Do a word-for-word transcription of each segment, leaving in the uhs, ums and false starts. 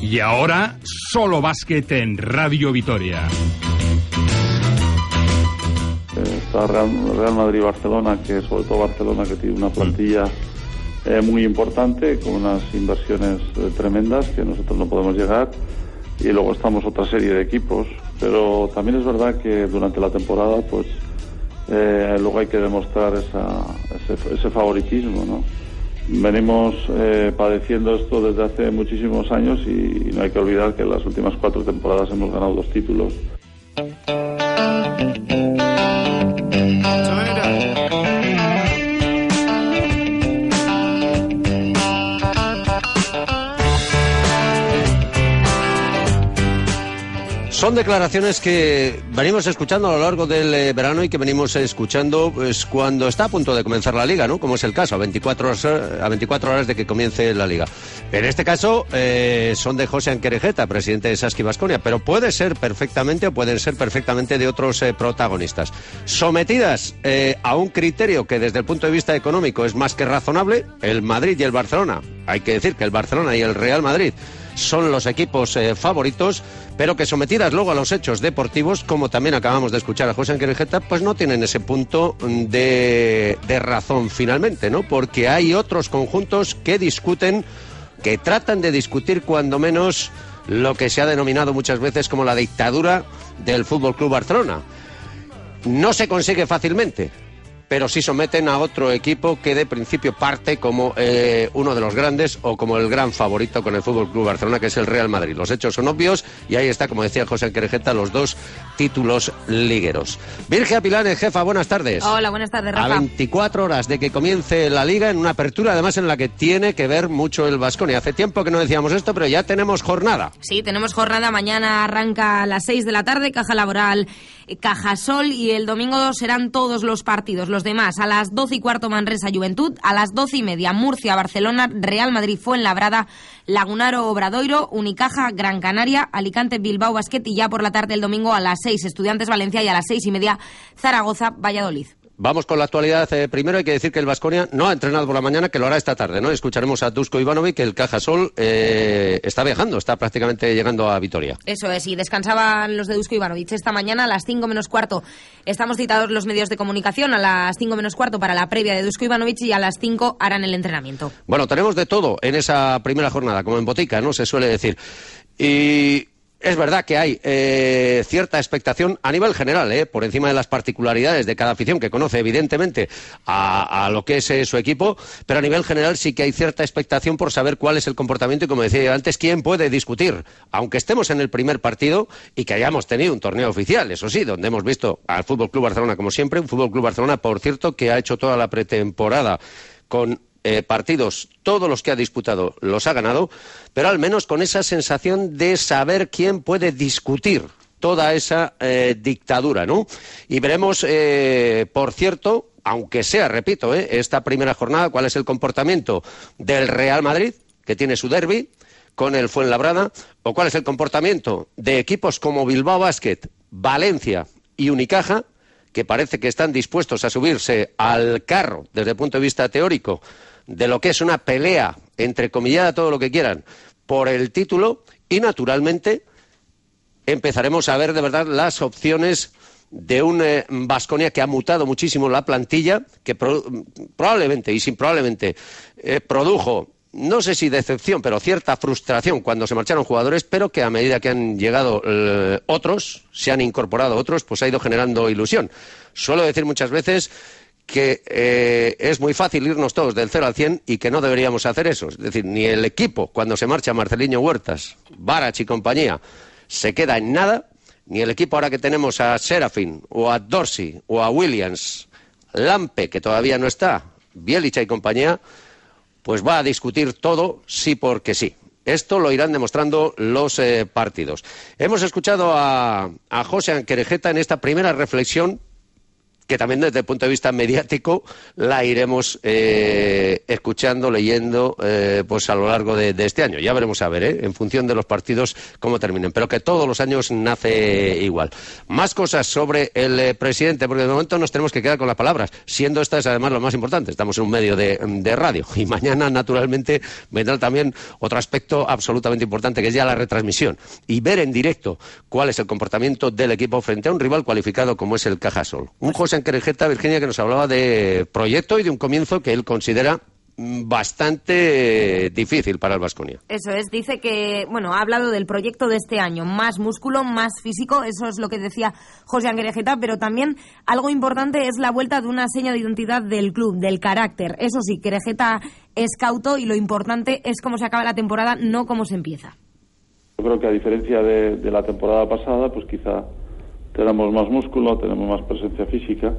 Y ahora, solo básquet en Radio Vitoria. Está Real, Real Madrid-Barcelona, que sobre todo Barcelona, que tiene una plantilla eh, muy importante, con unas inversiones eh, tremendas que nosotros no podemos llegar. Y luego estamos otra serie de equipos. Pero también es verdad que durante la temporada, pues, eh, luego hay que demostrar esa, ese, ese favoritismo, ¿no? Venimos eh, padeciendo esto desde hace muchísimos años y, y no hay que olvidar que en las últimas cuatro temporadas hemos ganado dos títulos. Son declaraciones que venimos escuchando a lo largo del eh, verano y que venimos escuchando pues cuando está a punto de comenzar la Liga, ¿no? Como es el caso, a veinticuatro horas, a veinticuatro horas de que comience la Liga. En este caso eh, son de José Anquerejeta, presidente de Saski Baskonia, pero puede ser perfectamente o pueden ser perfectamente de otros eh, protagonistas. Sometidas eh, a un criterio que desde el punto de vista económico es más que razonable, el Madrid y el Barcelona. Hay que decir que el Barcelona y el Real Madrid son los equipos eh, favoritos, pero que sometidas luego a los hechos deportivos, como también acabamos de escuchar a José Anquerejeta, pues no tienen ese punto de, de razón finalmente, ¿no? Porque hay otros conjuntos que discuten, que tratan de discutir cuando menos lo que se ha denominado muchas veces como la dictadura del Fútbol Club Barcelona. No se consigue fácilmente, pero sí someten a otro equipo que de principio parte como eh, uno de los grandes o como el gran favorito con el Fútbol Club Barcelona, que es el Real Madrid. Los hechos son obvios y ahí está, como decía José Anquerejeta, los dos títulos ligueros. Virgia Pilanes, jefa, buenas tardes. Hola, buenas tardes, Rafa. A veinticuatro horas de que comience la Liga, en una apertura además en la que tiene que ver mucho el Baskonia. Hace tiempo que no decíamos esto, pero ya tenemos jornada. Sí, tenemos jornada. Mañana arranca a las seis de la tarde, Caja Laboral, Cajasol, y el domingo serán todos los partidos. Los demás, a las doce y cuarto Manresa Juventud, a las doce y media Murcia Barcelona, Real Madrid Fuenlabrada, Lagunaro Obradoiro, Unicaja Gran Canaria, Alicante Bilbao Basket, y ya por la tarde el domingo a las seis Estudiantes Valencia y a las seis y media Zaragoza Valladolid. Vamos con la actualidad. Eh, primero hay que decir que el Baskonia no ha entrenado por la mañana, que lo hará esta tarde, ¿no? Escucharemos a Dusko Ivanovic, que el Cajasol eh, está viajando, está prácticamente llegando a Vitoria. Eso es, y descansaban los de Dusko Ivanovic esta mañana a las cinco menos cuarto. Estamos citados los medios de comunicación a las cinco menos cuarto para la previa de Dusko Ivanovic, y a las cinco harán el entrenamiento. Bueno, tenemos de todo en esa primera jornada, como en botica, ¿no? Se suele decir. Y es verdad que hay eh, cierta expectación a nivel general, eh, por encima de las particularidades de cada afición, que conoce evidentemente a, a lo que es eh, su equipo, pero a nivel general sí que hay cierta expectación por saber cuál es el comportamiento y, como decía antes, quién puede discutir, aunque estemos en el primer partido y que hayamos tenido un torneo oficial, eso sí, donde hemos visto al F C Barcelona como siempre, un F C Barcelona, por cierto, que ha hecho toda la pretemporada con Eh, partidos, todos los que ha disputado los ha ganado, pero al menos con esa sensación de saber quién puede discutir toda esa eh, dictadura, ¿no? Y veremos, eh, por cierto, aunque sea, repito, eh, esta primera jornada, cuál es el comportamiento del Real Madrid, que tiene su derbi con el Fuenlabrada, o cuál es el comportamiento de equipos como Bilbao Basket, Valencia y Unicaja, que parece que están dispuestos a subirse al carro desde el punto de vista teórico de lo que es una pelea, entrecomillada, todo lo que quieran, por el título, y naturalmente empezaremos a ver de verdad las opciones de un Baskonia eh, que ha mutado muchísimo la plantilla, que pro, probablemente, y sin probablemente, eh, produjo, no sé si decepción, pero cierta frustración cuando se marcharon jugadores, pero que a medida que han llegado eh, otros, se han incorporado otros, pues ha ido generando ilusión. Suelo decir muchas veces que eh, es muy fácil irnos todos del cero al cien y que no deberíamos hacer eso. Es decir, ni el equipo, cuando se marcha Marceliño Huertas, Barach y compañía, se queda en nada, ni el equipo ahora que tenemos a Serafin, o a Dorsey, o a Williams, Lampe, que todavía no está, Bielicha y compañía, pues va a discutir todo sí porque sí. Esto lo irán demostrando los eh, partidos. Hemos escuchado a, a José Anquerejeta en esta primera reflexión, que también desde el punto de vista mediático la iremos eh, escuchando, leyendo, eh, pues a lo largo de, de este año. Ya veremos a ver, ¿eh? En función de los partidos, cómo terminen. Pero que todos los años nace igual. Más cosas sobre el eh, presidente, porque de momento nos tenemos que quedar con las palabras, siendo estas además lo más importante. Estamos en un medio de, de radio. Y mañana, naturalmente, vendrá también otro aspecto absolutamente importante, que es ya la retransmisión. Y ver en directo cuál es el comportamiento del equipo frente a un rival cualificado como es el Cajasol. Un José Anquerejeta, Virginia, que nos hablaba de proyecto y de un comienzo que él considera bastante difícil para el Baskonia. Eso es, dice que, bueno, ha hablado del proyecto de este año, más músculo, más físico, eso es lo que decía José Anquerejeta, pero también algo importante es la vuelta de una seña de identidad del club, del carácter. Eso sí, Querejeta es cauto y lo importante es cómo se acaba la temporada, no cómo se empieza. Yo creo que a diferencia de, de la temporada pasada, pues quizá tenemos más músculo, tenemos más presencia física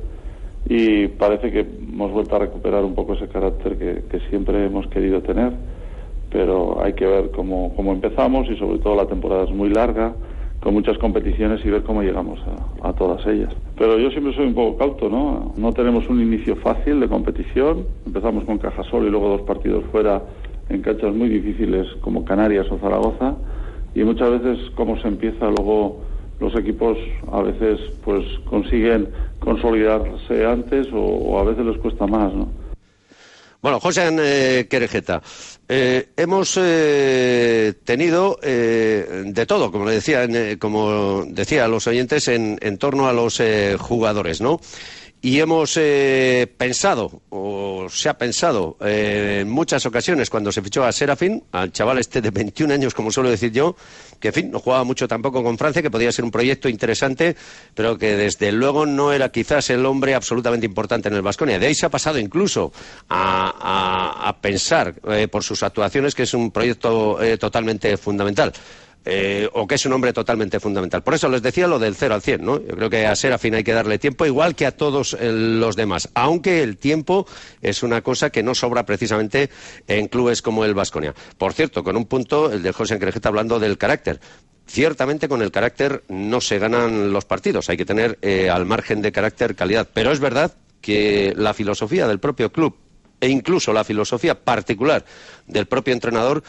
y parece que hemos vuelto a recuperar un poco ese carácter que, que siempre hemos querido tener, pero hay que ver cómo, cómo empezamos y sobre todo la temporada es muy larga, con muchas competiciones y ver cómo llegamos a, a todas ellas. Pero yo siempre soy un poco cauto, ¿no? No tenemos un inicio fácil de competición, empezamos con Cajasol y luego dos partidos fuera en canchas muy difíciles como Canarias o Zaragoza, y muchas veces cómo se empieza luego los equipos a veces pues consiguen consolidarse antes o, o a veces les cuesta más, ¿no? Bueno, José eh, Querejeta, eh, hemos eh, tenido eh, de todo, como le decía, eh, como decía a los oyentes, en, en torno a los eh, jugadores, ¿no? Y hemos eh, pensado, o se ha pensado eh, en muchas ocasiones cuando se fichó a Serafín, al chaval este de veintiún años, como suelo decir yo, que en fin, no jugaba mucho tampoco con Francia, que podía ser un proyecto interesante, pero que desde luego no era quizás el hombre absolutamente importante en el Baskonia. De ahí se ha pasado incluso a, a, a pensar, eh, por sus actuaciones, que es un proyecto eh, totalmente fundamental. Eh, o que es un hombre totalmente fundamental. Por eso les decía lo del cero al cien, ¿no? Yo creo que a Serafín hay que darle tiempo, igual que a todos eh, los demás, aunque el tiempo es una cosa que no sobra precisamente en clubes como el Baskonia. Por cierto, con un punto, el de José Anquerejeta, hablando del carácter. Ciertamente con el carácter no se ganan los partidos, hay que tener eh, al margen de carácter calidad, pero es verdad que la filosofía del propio club e incluso la filosofía particular del propio entrenador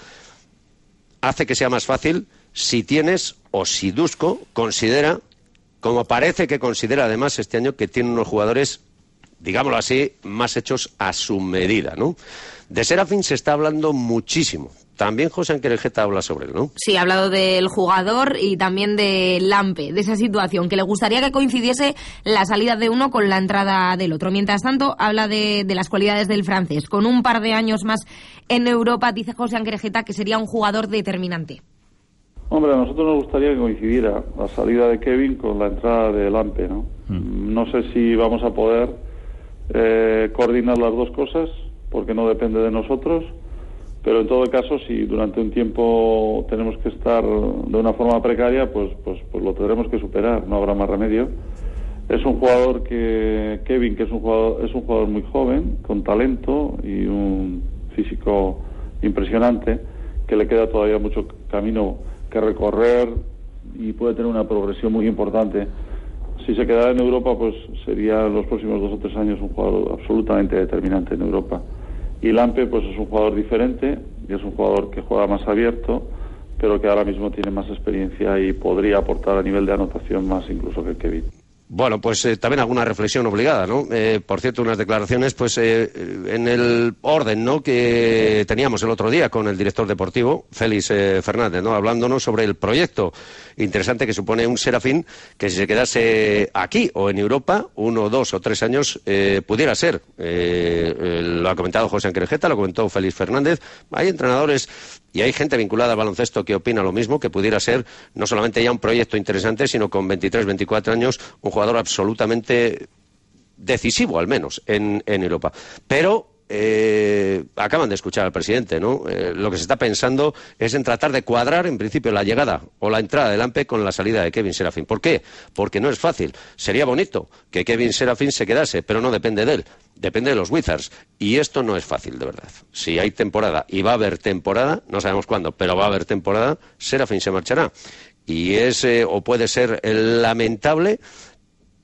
hace que sea más fácil si tienes, o si Dusko considera, como parece que considera además este año, que tiene unos jugadores, digámoslo así, más hechos a su medida, ¿no? De Serafín se está hablando muchísimo. También José Anquerejeta habla sobre él, ¿no? Sí, ha hablado del jugador y también de Lampe, de esa situación, que le gustaría que coincidiese la salida de uno con la entrada del otro. Mientras tanto, habla de, de las cualidades del francés. Con un par de años más en Europa, dice José Anquerejeta que sería un jugador determinante. Hombre, a nosotros nos gustaría que coincidiera la salida de Kevin con la entrada de Lampe, ¿no? Mm. No sé si vamos a poder eh, coordinar las dos cosas, porque no depende de nosotros, pero en todo caso, si durante un tiempo tenemos que estar de una forma precaria, pues, pues, pues lo tendremos que superar, no habrá más remedio. Es un jugador que, Kevin, que es un jugador, es un jugador muy joven, con talento y un físico impresionante, que le queda todavía mucho camino que recorrer y puede tener una progresión muy importante. Si se quedara en Europa, pues sería en los próximos dos o tres años un jugador absolutamente determinante en Europa. Y Lampe, pues es un jugador diferente, y es un jugador que juega más abierto, pero que ahora mismo tiene más experiencia y podría aportar a nivel de anotación más incluso que Kevin. Bueno, pues eh, también alguna reflexión obligada, ¿no? Eh, por cierto, unas declaraciones, pues eh, en el orden, ¿no?, que teníamos el otro día con el director deportivo, Félix eh, Fernández, ¿no?, hablándonos sobre el proyecto interesante que supone un Serafín, que si se quedase aquí o en Europa, uno, dos o tres años, eh, pudiera ser. Eh, eh, lo ha comentado José Anquerejeta, lo comentó Félix Fernández. Hay entrenadores y hay gente vinculada al baloncesto que opina lo mismo, que pudiera ser no solamente ya un proyecto interesante, sino con veintitrés, veinticuatro años, un jugador absolutamente decisivo, al menos, en, en Europa. Pero eh, acaban de escuchar al presidente, ¿no? Eh, lo que se está pensando es en tratar de cuadrar, en principio, la llegada o la entrada de Lampe con la salida de Kevin Serafín. ¿Por qué? Porque no es fácil. Sería bonito que Kevin Serafín se quedase, pero no depende de él. Depende de los Wizards. Y esto no es fácil, de verdad. Si hay temporada, y va a haber temporada, no sabemos cuándo, pero va a haber temporada, Serafín se marchará. Y es, eh, o puede ser, lamentable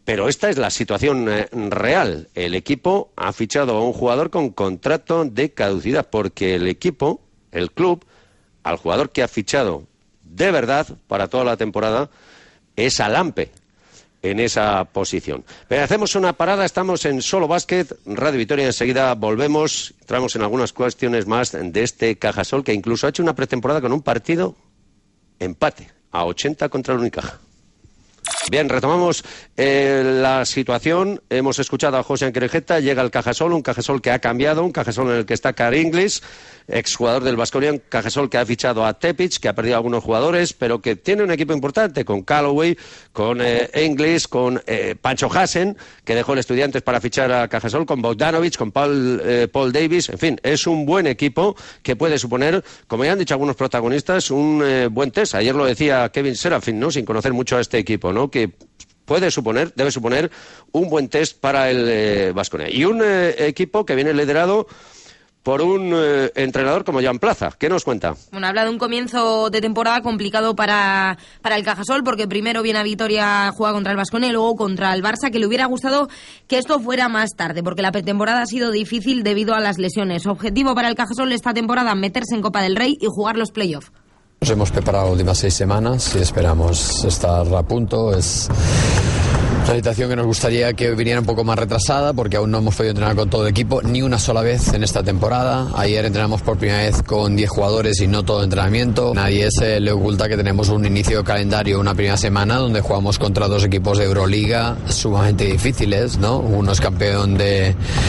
Pero esta es la situación eh, real. El equipo ha fichado a un jugador con contrato de caducidad, porque el equipo, el club, al jugador que ha fichado de verdad para toda la temporada es a Lampe en esa posición. Pero hacemos una parada, estamos en Solo Básquet, Radio Vitoria, enseguida volvemos, entramos en algunas cuestiones más de este Cajasol, que incluso ha hecho una pretemporada con un partido empate, a ochenta contra el Unicaja. Bien, retomamos eh, la situación. Hemos escuchado a José Anquerejeta, llega el Cajasol, un Cajasol que ha cambiado, un Cajasol en el que está Car Inglis, exjugador del Baskonia, un Cajasol que ha fichado a Tepic, que ha perdido a algunos jugadores, pero que tiene un equipo importante, con Calloway, con eh, Inglis, con eh, Pancho Hasen, que dejó el Estudiantes para fichar a Cajasol, con Bogdanovic, con Paul, eh, Paul Davis, en fin, es un buen equipo que puede suponer, como ya han dicho algunos protagonistas, un eh, buen test. Ayer lo decía Kevin Serafin, ¿no?, sin conocer mucho a este equipo, ¿no?, que puede suponer, debe suponer un buen test para el Baskonia. Eh, y un eh, equipo que viene liderado por un eh, entrenador como Jan Plaza. ¿Qué nos cuenta? Bueno, habla de un comienzo de temporada complicado para, para el Cajasol, porque primero viene a Vitoria, juega contra el Baskonia y luego contra el Barça, que le hubiera gustado que esto fuera más tarde, porque la pretemporada ha sido difícil debido a las lesiones. Objetivo para el Cajasol esta temporada, meterse en Copa del Rey y jugar los playoffs. Nos hemos preparado las últimas seis semanas y esperamos estar a punto. Es una situación que nos gustaría que viniera un poco más retrasada, porque aún no hemos podido entrenar con todo el equipo ni una sola vez en esta temporada. Ayer entrenamos por primera vez con diez jugadores y no todo entrenamiento. Nadie se le oculta que tenemos un inicio de calendario, una primera semana donde jugamos contra dos equipos de Euroliga sumamente difíciles, ¿no? Uno es campeón de,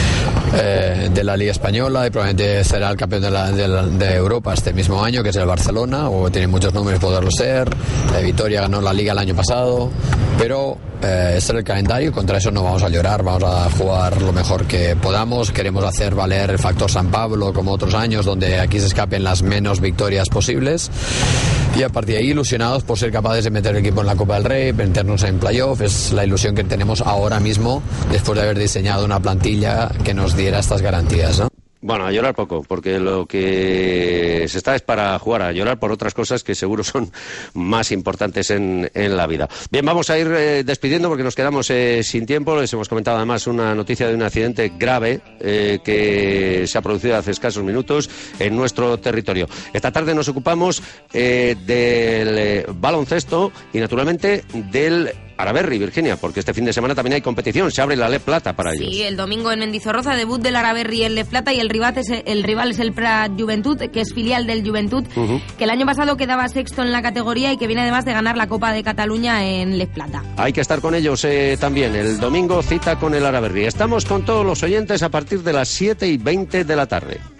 eh, de la Liga Española y probablemente será el campeón de, la, de, la, de Europa este mismo año, que es el Barcelona, o tiene muchos nombres poderlo ser. La Vitoria ganó la Liga el año pasado, pero eh, este es el calendario. Contra eso no vamos a llorar, vamos a jugar lo mejor que podamos. Queremos hacer valer el factor San Pablo como otros años, donde aquí se escapen las menos victorias posibles, y a partir de ahí ilusionados por ser capaces de meter el equipo en la Copa del Rey, meternos en playoff. Es la ilusión que tenemos ahora mismo, después de haber diseñado una plantilla que nos diera estas garantías, ¿no? Bueno, a llorar poco, porque lo que se está es para jugar, a llorar por otras cosas que seguro son más importantes en, en la vida. Bien, vamos a ir eh, despidiendo porque nos quedamos eh, sin tiempo. Les hemos comentado además una noticia de un accidente grave eh, que se ha producido hace escasos minutos en nuestro territorio. Esta tarde nos ocupamos eh, del eh, baloncesto y naturalmente del Araberri, Virginia, porque este fin de semana también hay competición, se abre la Le Plata para ellos. Sí, el domingo en Mendizorroza, debut del Araberri en Le Plata, y el rival es el, rival es el Prat Joventut, que es filial del Joventut, uh-huh. que el año pasado quedaba sexto en la categoría y que viene además de ganar la Copa de Cataluña en Le Plata. Hay que estar con ellos eh, también, el domingo cita con el Araberri. Estamos con todos los oyentes a partir de las siete y veinte de la tarde.